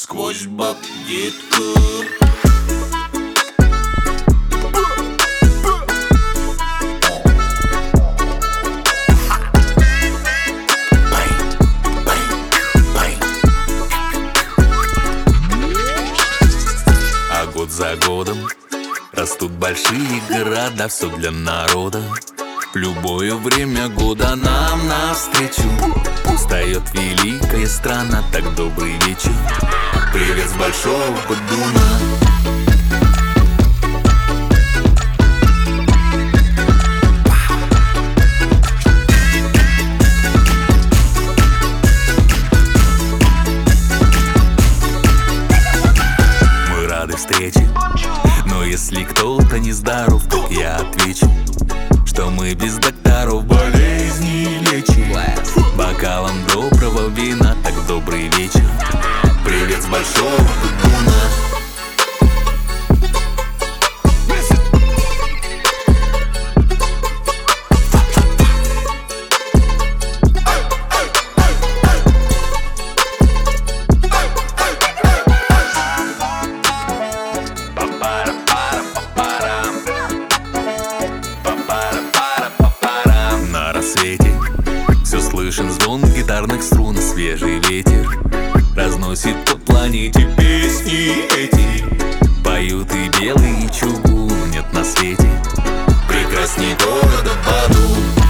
Сквозь баб-детка. А год за годом растут большие города, все для народа. В любое время года нам навстречу встает великая страна. Так добрый вечер, привет с большого Подуна. Мы рады встрече, но если кто-то нездоров, так я отвечу, что мы без докторов болезни лечим. Бокалом доброго вина, так добрый вечер, привет с большого Подуна. На рассвете все слышен звон гитарных струн, свежий ветер разносит по планете песни эти. Поют и белый, и чугун, нет на свете прекрасней города Баду.